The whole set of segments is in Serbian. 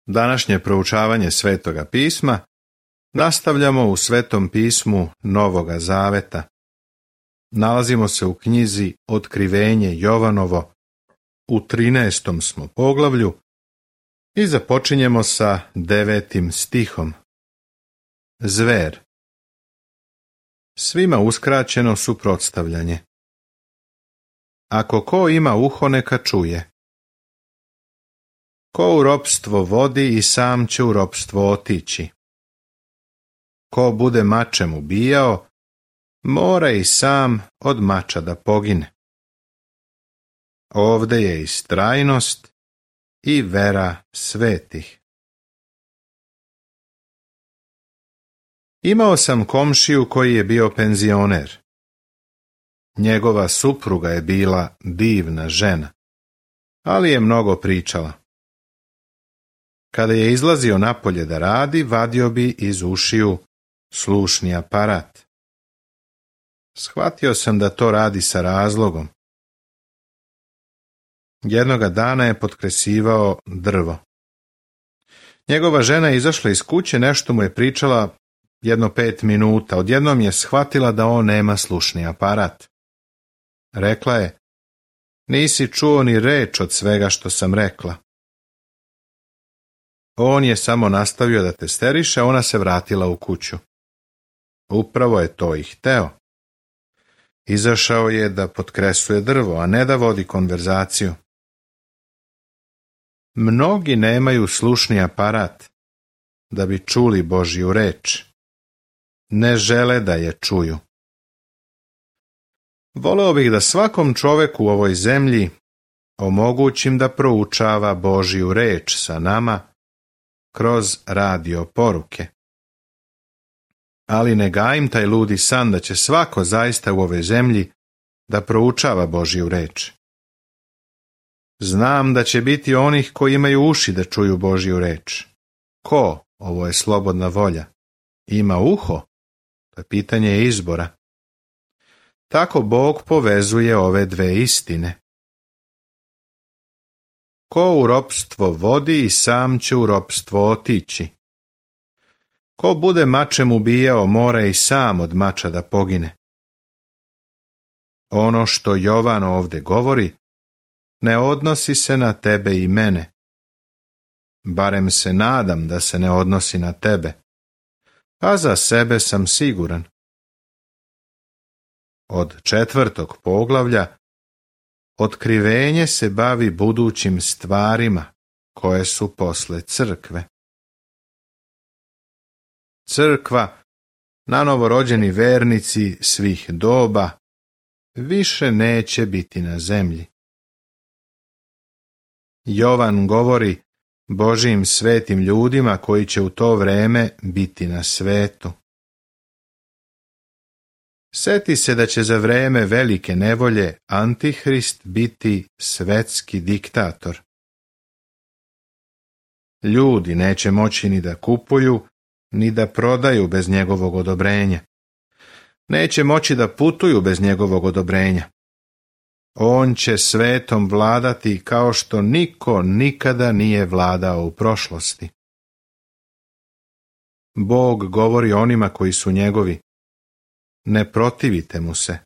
Današnje proučavanje Svetoga pisma nastavljamo u Svetom pismu Novoga Zaveta. Nalazimo se u knjizi Otkrivenje Jovanovo, u 13. smo poglavlju i započinjemo sa 9. stihom. Zver. Svima uskraćeno suprotstavljanje. Ako ko ima uho, neka čuje. Ko u ropstvo vodi i sam će u ropstvo otići. Ko bude mačem ubijao, mora i sam od mača da pogine. Ovde je istrajnost i vera svetih. Imao sam komšiju koji je bio penzioner. Njegova supruga je bila divna žena, ali je mnogo pričala. Kada je izlazio napolje da radi, vadio bi iz ušiju slušni aparat. Shvatio sam da to radi sa razlogom. Jednoga dana je potkresivao drvo. Njegova žena je izašla iz kuće, nešto mu je pričala jedno 5 minuta. Odjednom je shvatila da on nema slušni aparat. Rekla je: nisi čuo ni reč od svega što sam rekla. On je samo nastavio da testeriše, ona se vratila u kuću. Upravo je to i hteo. Izašao je da potkresuje drvo, a ne da vodi konverzaciju. Mnogi nemaju slušni aparat da bi čuli Božju reč. Ne žele da je čuju. Voleo bih da svakom čoveku u ovoj zemlji omogućim da proučava Božju reč sa nama kroz radio poruke. Ali ne gajim taj ludi san da će svako zaista u ovoj zemlji da proučava Božju reč. Znam da će biti onih koji imaju uši da čuju Božju reč. Ko, ovo je slobodna volja, ima uho? To je pitanje izbora. Tako Bog povezuje ove dve istine. Ko u ropstvo vodi i sam će u ropstvo otići. Ko bude mačem ubijao, mora i sam od mača da pogine. Ono što Jovan ovdje govori ne odnosi se na tebe i mene. Barem se nadam da se ne odnosi na tebe, a za sebe sam siguran. Od 4. poglavlja Otkrivenje se bavi budućim stvarima koje su posle crkve. Crkva, nanovorođeni vernici svih doba, više neće biti na zemlji. Jovan govori Božjim svetim ljudima koji će u to vreme biti na svetu. Seti se da će za vreme velike nevolje Antihrist biti svetski diktator. Ljudi neće moći ni da kupuju, ni da prodaju bez njegovog odobrenja. Neće moći da putuju bez njegovog odobrenja. On će svetom vladati kao što niko nikada nije vladao u prošlosti. Bog govori onima koji su njegovi: ne protivite mu se.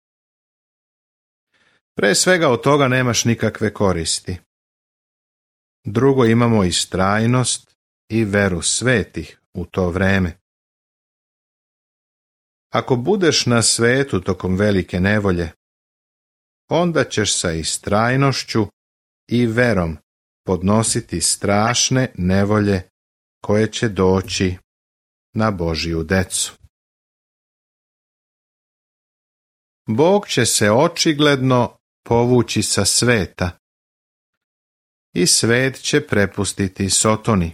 Pre svega od toga nemaš nikakve koristi. Drugo, imamo istrajnost i veru svetih u to vreme. Ako budeš na svetu tokom velike nevolje, onda ćeš sa istrajnošću i verom podnositi strašne nevolje koje će doći na Božju decu. Bog će se očigledno povući sa sveta i svet će prepustiti Sotoni.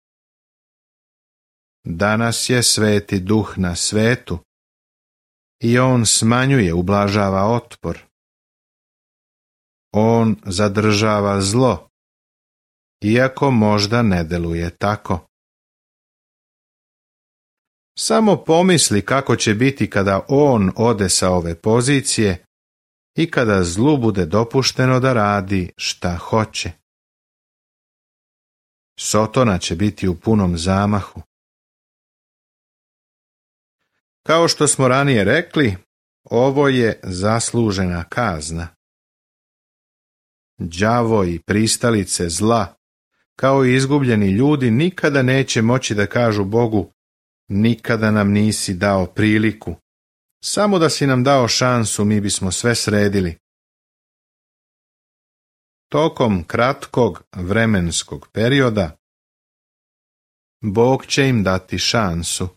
Danas je Sveti Duh na svetu i on smanjuje, ublažava otpor. On zadržava zlo, iako možda ne deluje tako. Samo pomisli kako će biti kada on ode sa ove pozicije i kada zlu bude dopušteno da radi šta hoće. Sotona će biti u punom zamahu. Kao što smo ranije rekli, ovo je zaslužena kazna. Đavo i pristalice zla, kao i izgubljeni ljudi, nikada neće moći da kažu Bogu: nikada nam nisi dao priliku. Samo da si nam dao šansu, mi bismo sve sredili. Tokom kratkog vremenskog perioda Bog će im dati šansu.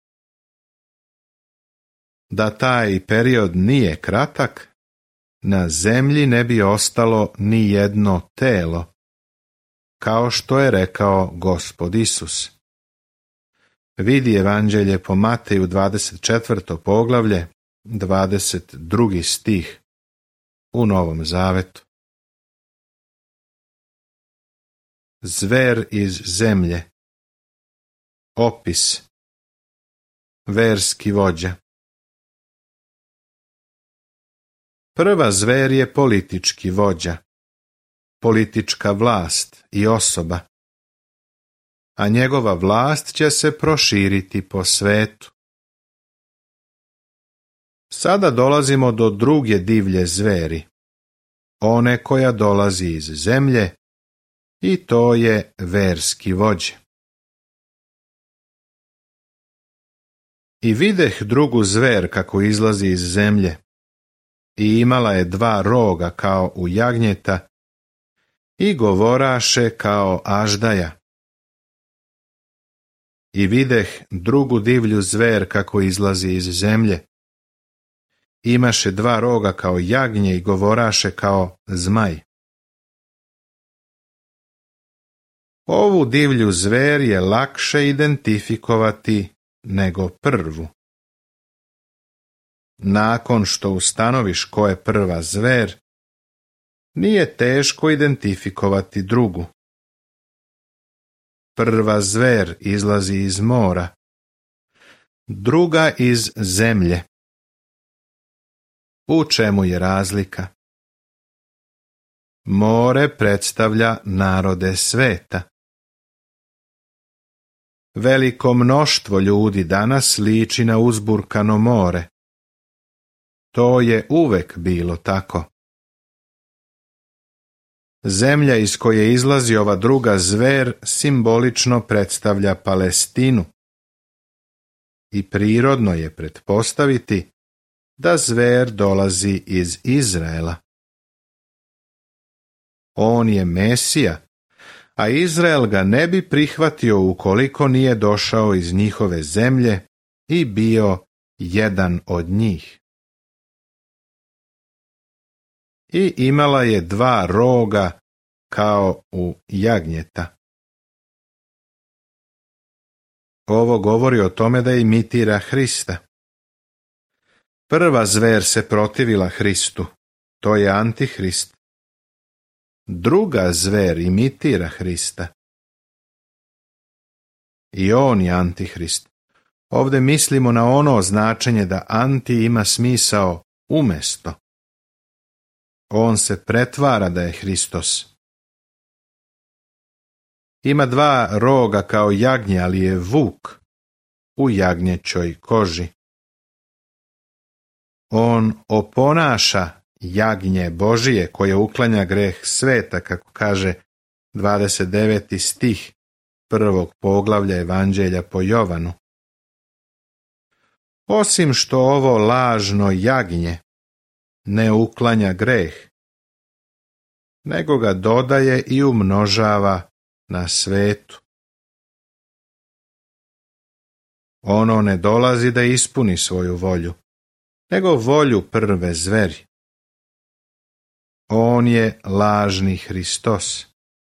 Da taj period nije kratak, na zemlji ne bi ostalo ni jedno telo, kao što je rekao Gospod Isus. Vidi Evanđelje po Mateju 24. poglavlje, 22. stih u Novom Zavetu. Zver iz zemlje. Opis. Verski vođa. Prva zver je politički vođa, politička vlast i osoba, a njegova vlast će se proširiti po svetu. Sada dolazimo do druge divlje zveri, one koja dolazi iz zemlje, i to je verski vođa. I videh drugu zver kako izlazi iz zemlje, i imala je 2 roga kao u jagnjeta, i govoraše kao aždaja. I videh drugu divlju zver kako izlazi iz zemlje. Imaše 2 roga kao jagnje i govoraše kao zmaj. Ovu divlju zver je lakše identifikovati nego prvu. Nakon što ustanoviš ko je prva zver, nije teško identifikovati drugu. Prva zver izlazi iz mora, druga iz zemlje. U čemu je razlika? More predstavlja narode sveta. Veliko mnoštvo ljudi danas liči na uzburkano more. To je uvek bilo tako. Zemlja iz koje izlazi ova druga zver simbolično predstavlja Palestinu. I prirodno je pretpostaviti da zver dolazi iz Izraela. On je Mesija, a Izrael ga ne bi prihvatio ukoliko nije došao iz njihove zemlje i bio jedan od njih. I imala je 2 roga kao u jagnjeta. Ovo govori o tome da imitira Hrista. Prva zver se protivila Hristu, to je Antihrist. Druga zver imitira Hrista. I on je Antihrist. Ovdje mislimo na ono značenje da anti ima smisao umjesto. On se pretvara da je Hristos. Ima 2 roga kao jagnje, ali je vuk u jagnječoj koži. On oponaša jagnje Božije koje uklanja greh sveta, kako kaže 29. stih 1. poglavlja Evanđelja po Jovanu. Osim što ovo lažno jagnje ne uklanja greh, nego ga dodaje i umnožava na svetu. Ono ne dolazi da ispuni svoju volju, nego volju prve zveri. On je lažni Hristos.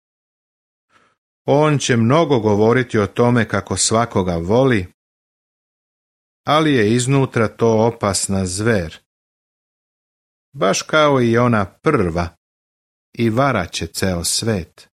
On će mnogo govoriti o tome kako svakoga voli, ali je iznutra to opasna zver. Baš kao i ona prva, i varaće ceo svet.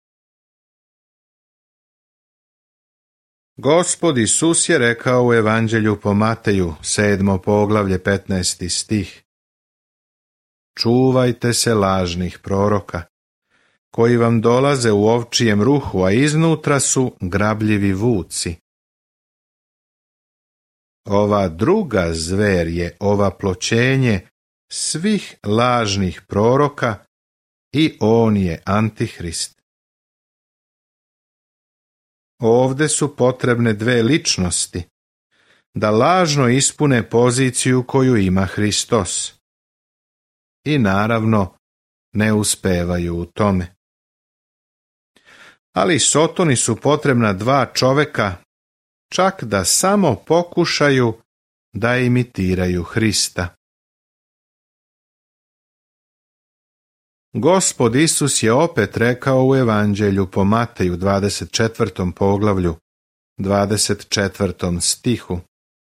Gospod Isus je rekao u Evanđelju po Mateju, 7. poglavlje, 15. stih: Čuvajte se lažnih proroka, koji vam dolaze u ovčijem ruhu, a iznutra su grabljivi vuci. Ova druga zver je ovaploćenje svih lažnih proroka i on je Antihrist. Ovde su potrebne dve ličnosti, da lažno ispune poziciju koju ima Hristos. I naravno, ne uspevaju u tome. Ali Sotoni su potrebna dva čoveka, čak da samo pokušaju da imitiraju Hrista. Gospod Isus je opet rekao u Evanđelju po Mateju 24. poglavlju, 24. stihu: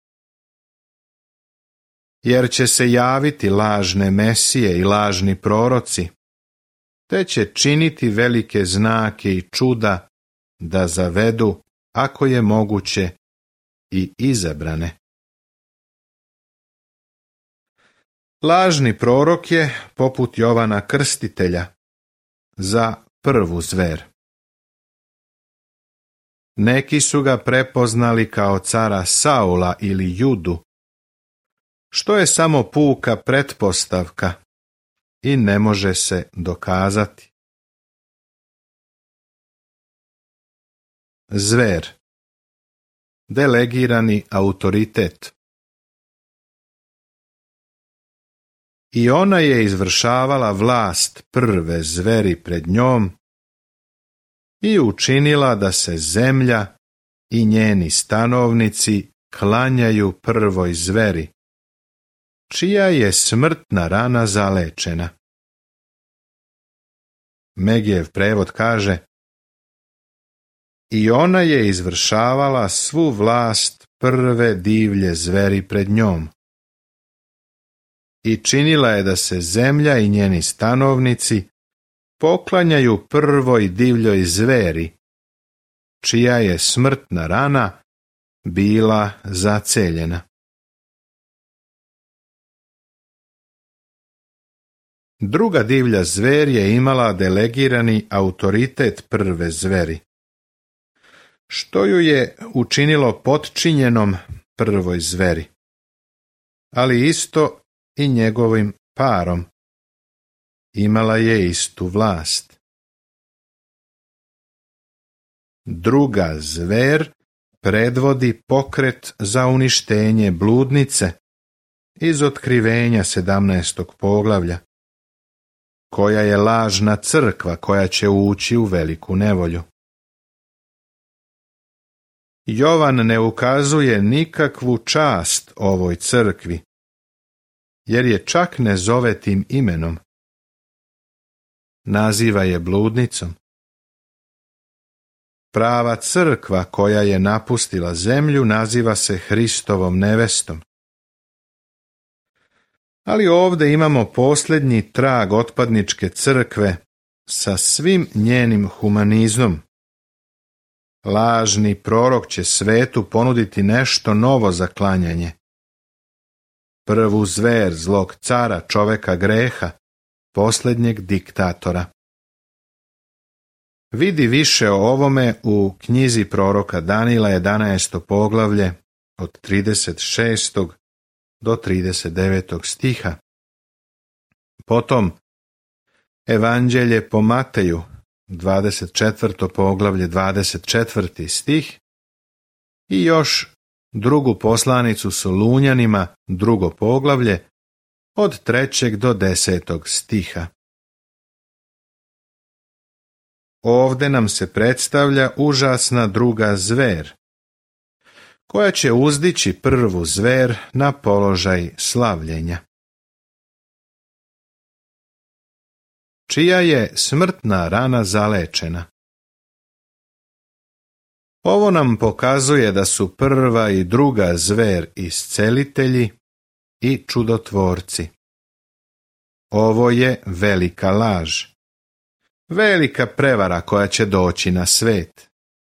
jer će se javiti lažne mesije i lažni proroci, te će činiti velike znake i čuda da zavedu, ako je moguće, i izabrane. Lažni prorok je, poput Jovana Krstitelja, za prvu zver. Neki su ga prepoznali kao cara Saula ili Judu, što je samo puka pretpostavka i ne može se dokazati. Zver, delegirani autoritet. I ona je izvršavala vlast prve zveri pred njom i učinila da se zemlja i njeni stanovnici klanjaju prvoj zveri, čija je smrtna rana zalečena. Megijev prevod kaže: i ona je izvršavala svu vlast prve divlje zveri pred njom i činila je da se zemlja i njeni stanovnici poklanjaju prvoj divljoj zveri, čija je smrtna rana bila zaceljena. Druga divlja zver je imala delegirani autoritet prve zveri, što ju je učinilo potčinjenom prvoj zveri, ali isto i njegovim parom. Imala je istu vlast. Druga zver predvodi pokret za uništenje bludnice iz Otkrivenja 17. poglavlja, koja je lažna crkva koja će ući u veliku nevolju. Jovan ne ukazuje nikakvu čast ovoj crkvi, jer je čak ne zove tim imenom. Naziva je bludnicom. Prava crkva koja je napustila zemlju naziva se Hristovom nevestom. Ali ovdje imamo posljednji trag otpadničke crkve sa svim njenim humanizmom. Lažni prorok će svetu ponuditi nešto novo za klanjanje. Prvu zver zlog cara, čoveka greha, posljednjeg diktatora. Vidi više o ovome u knjizi proroka Danila 11. poglavlje od 36. do 39. stiha. Potom Evanđelje po Mateju 24. poglavlje 24. stih i još drugu poslanicu Solunjanima, drugo poglavlje od 3. do 10. stiha. Ovdje nam se predstavlja užasna druga zver, koja će uzdići prvu zver na položaj slavljenja. Čija je smrtna rana zalečena. Ovo nam pokazuje da su prva i druga zver iscelitelji i čudotvorci. Ovo je velika laž, velika prevara koja će doći na svet.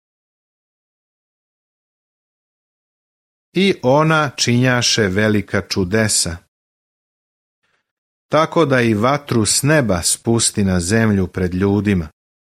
I ona činjaše velika čudesa, tako da i vatru s neba spusti na zemlju pred ljudima,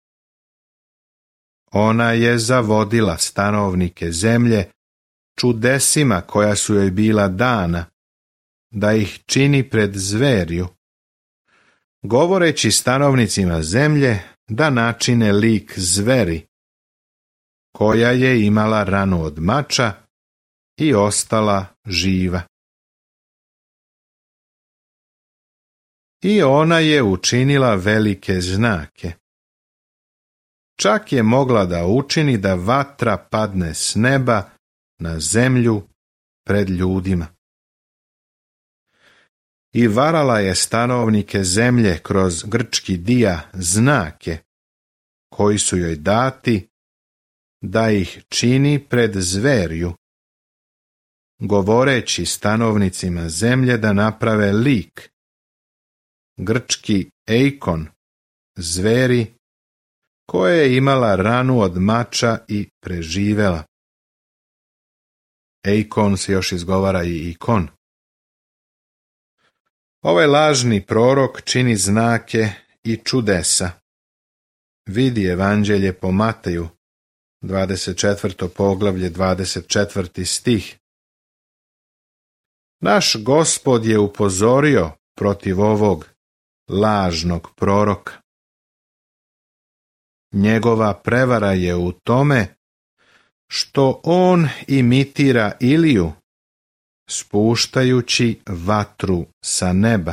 Ona je zavodila stanovnike zemlje čudesima koja su joj bila dana, da ih čini pred zverju, govoreći stanovnicima zemlje da načine lik zveri, koja je imala ranu od mača i ostala živa. I ona je učinila velike znake. Čak je mogla da učini da vatra padne s neba na zemlju pred ljudima. I varala je stanovnike zemlje kroz grčki dija znake, koji su joj dati, da ih čini pred zverju, govoreći stanovnicima zemlje da naprave lik, grčki eikon, zveri, koja je imala ranu od mača i preživela. Eikon se još izgovara i ikon. Ovaj lažni prorok čini znake i čudesa. Vidi Evanđelje po Mateju, 24. poglavlje, 24. stih. Naš Gospod je upozorio protiv ovog lažnog proroka. Njegova prevara je u tome što on imitira Iliju, spuštajući vatru sa neba.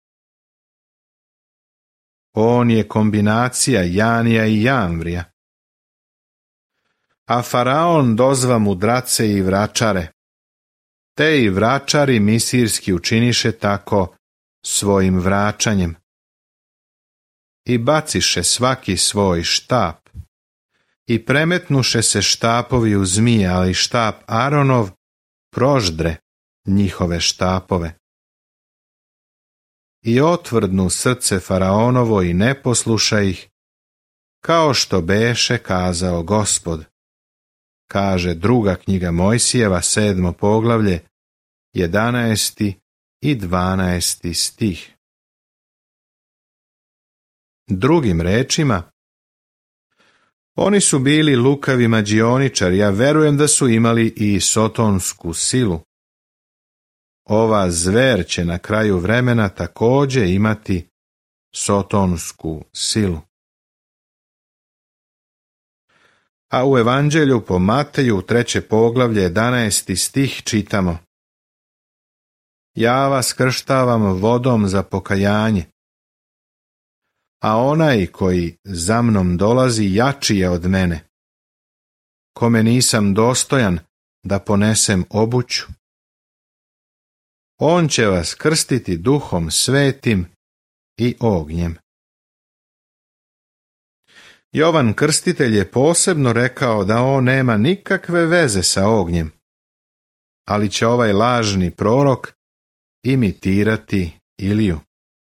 On je kombinacija Janija i Jamvrija. A faraon dozva mudrace i vračare. Te i vračari misirski učiniše tako svojim vraćanjem. I baciše svaki svoj štap. I premetnuše se štapovi u zmije, ali štap Aronov proždre njihove štapove. I otvrdnu srce faraonovo i ne posluša ih, kao što beše kazao Gospod. Kaže druga knjiga Mojsijeva, 7. poglavlje, 11. i 12. stih. Drugim rečima, oni su bili lukavi mađioničari, ja verujem da su imali i sotonsku silu. Ova zver će na kraju vremena također imati sotonsku silu. A u Evanđelju po Mateju, 3. poglavlje, 11. stih čitamo: Ja vas krštavam vodom za pokajanje, a onaj koji za mnom dolazi jači je od mene, kome nisam dostojan da ponesem obuću. On će vas krstiti Duhom Svetim i ognjem. Jovan Krstitelj je posebno rekao da on nema nikakve veze sa ognjem, ali će ovaj lažni prorok imitirati Iliju.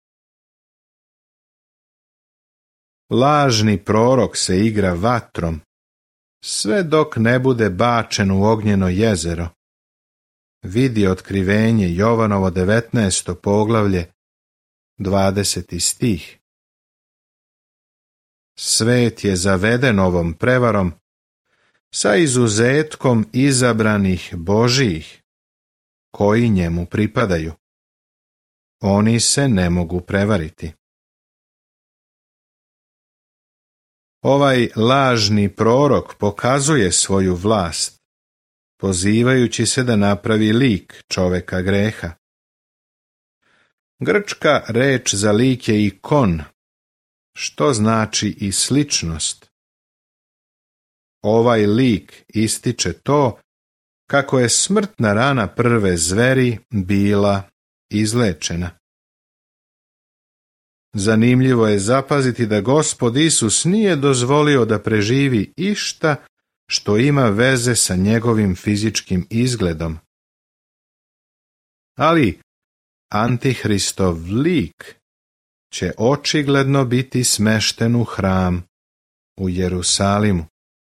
Lažni prorok se igra vatrom, sve dok ne bude bačen u ognjeno jezero. Vidi Otkrivenje Jovanovo 19. poglavlje, 20. stih. Svet je zaveden ovom prevarom sa izuzetkom izabranih Božijih, koji njemu pripadaju. Oni se ne mogu prevariti. Ovaj lažni prorok pokazuje svoju vlast, pozivajući se da napravi lik čoveka greha. Grčka reč za lik je ikon, što znači i sličnost. Ovaj lik ističe to kako je smrtna rana prve zveri bila izlečena. Zanimljivo je zapaziti da Gospod Isus nije dozvolio da preživi išta što ima veze sa njegovim fizičkim izgledom. Ali Antihristov lik će očigledno biti smešten u hram u Jerusalimu.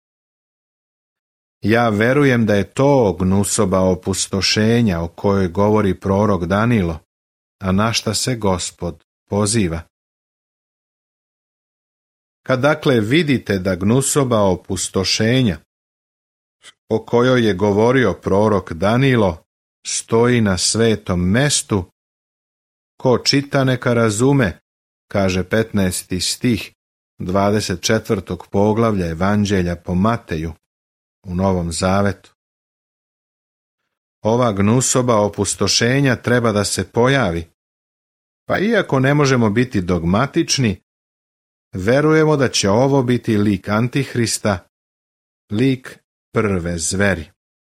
Ja verujem da je to gnusoba opustošenja o kojoj govori prorok Danilo, a na šta se Gospod poziva. Kad dakle vidite da gnusoba opustošenja, o kojoj je govorio prorok Danilo, stoji na svetom mestu, ko čita neka razume, kaže 15. stih 24. poglavlja Evanđelja po Mateju u Novom Zavetu. Ova gnusoba opustošenja treba da se pojavi, pa iako ne možemo biti dogmatični, verujemo da će ovo biti lik Antihrista, lik prve zveri.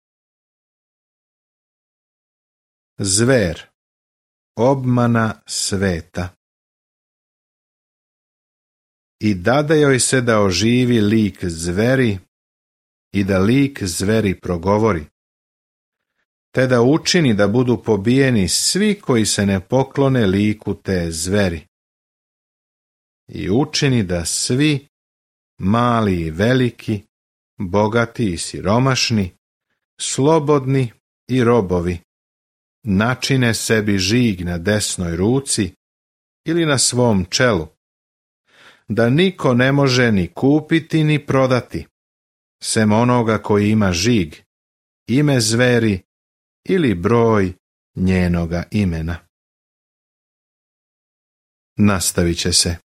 Zver, obmana sveta. I dade joj se da oživi lik zveri i da lik zveri progovori, te da učini da budu pobijeni svi koji se ne poklone liku te zveri. I učini da svi, mali i veliki, bogati i siromašni, slobodni i robovi, načine sebi žig na desnoj ruci ili na svom čelu, da niko ne može ni kupiti ni prodati, sem onoga koji ima žig, ime zveri ili broj njenoga imena. Nastavit će se.